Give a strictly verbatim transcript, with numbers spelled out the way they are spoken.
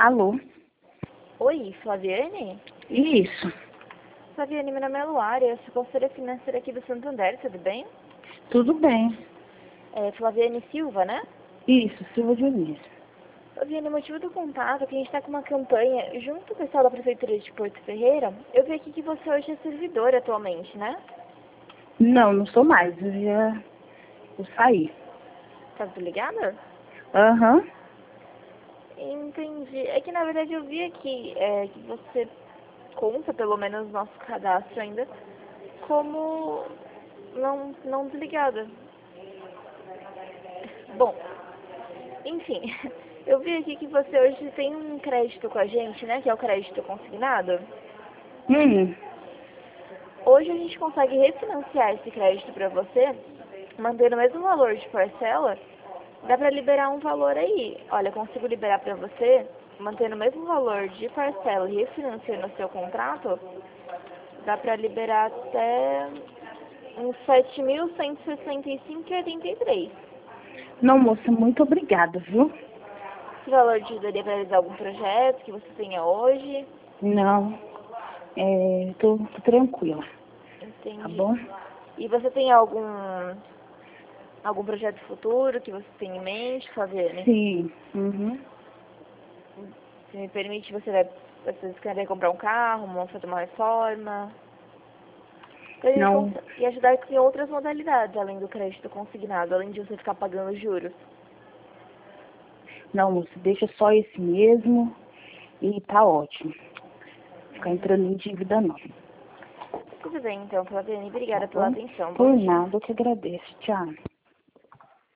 Alô? Oi, Flaviane? Isso. Flaviane, meu nome é Luária, eu sou consultora financeira aqui do Santander, tudo bem? Tudo bem. É Flaviane Silva, né? Isso, Silva Dionísio. Flaviane, o motivo do contato é que a gente está com uma campanha junto com o pessoal da Prefeitura de Porto Ferreira. Eu vi aqui que você hoje é servidora atualmente, né? Não, não sou mais. Eu já eu saí. Tá desligada? Aham. Entendi. É que na verdade eu vi aqui é, que você conta, pelo menos no nosso cadastro ainda, como não, não desligada. Bom, enfim, eu vi aqui que você hoje tem um crédito com a gente, né? Que é o crédito consignado. Hum. Hoje a gente consegue refinanciar esse crédito para você, mantendo o mesmo valor de parcela. Dá para liberar um valor aí. Olha, eu consigo liberar para você, mantendo o mesmo valor de parcela e refinanciando o seu contrato. Dá para liberar até uns sete mil cento e sessenta e cinco reais e oitenta e três centavos. Não, moça, muito obrigada, viu? Esse valor te ajudaria para realizar algum projeto que você tenha hoje? Não. É, tô, tô tranquila. Tá Entendi. bom? E você tem algum algum projeto futuro que você tem em mente, Flaviane? Sim. Uhum. Se me permite, você vai, você quer comprar um carro, uma- fazer uma reforma? Pra gente Não, cons- e ajudar com outras modalidades, além do crédito consignado, além de você ficar pagando juros. não, moça, deixa só esse mesmo e tá ótimo. Ficar entrando em dívida não. Tudo bem, então, Flaviane. Tá Obrigada pela bom? atenção. Por Bom dia. nada, eu que agradeço. Tchau.